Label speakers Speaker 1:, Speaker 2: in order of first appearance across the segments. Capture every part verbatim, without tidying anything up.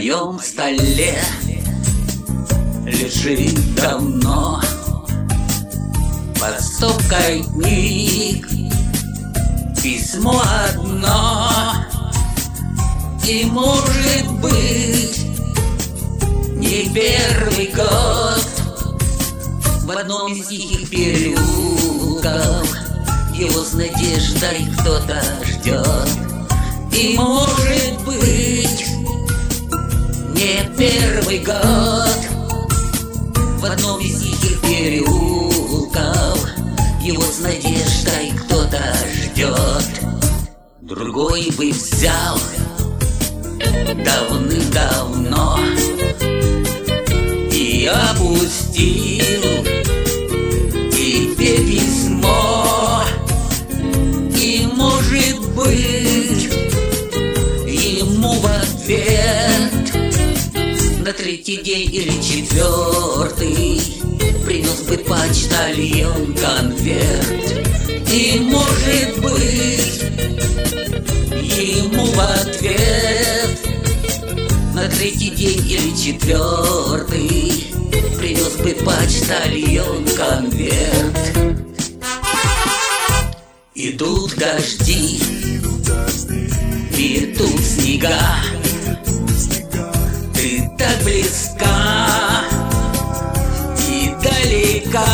Speaker 1: моем столе лежит давно под стопкой книг письмо одно. И может быть не первый год в одном из тихих переулков его с надеждой кто-то ждет. И может быть не первый год в одном из тихих переулков его с надеждой кто-то ждет. Другой бы взял давным-давно и опустил тебе письмо. И может быть ему в ответ на третий день или четвертый принес бы почтальон конверт. И может быть ему в ответ на третий день или четвертый принес бы почтальон конверт. Идут дожди, идут снега, ты так близка и далека.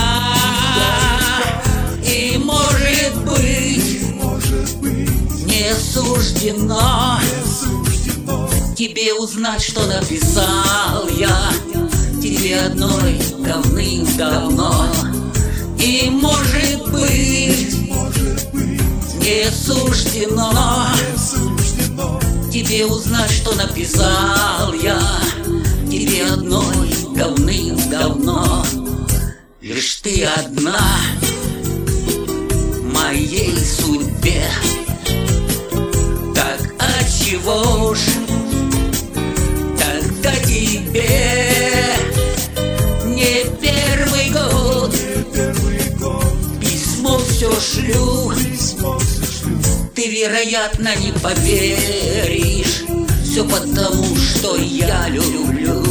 Speaker 1: И может быть не суждено тебе узнать, что написал я тебе одной давным-давно. И может быть не суждено тебе узнать, что написал я тебе одной давным-давно. Лишь ты одна в моей судьбе. Так отчего ж тогда тебе не первый год письмо все шлю? Ты, вероятно, не поверишь, все потому, что я люблю.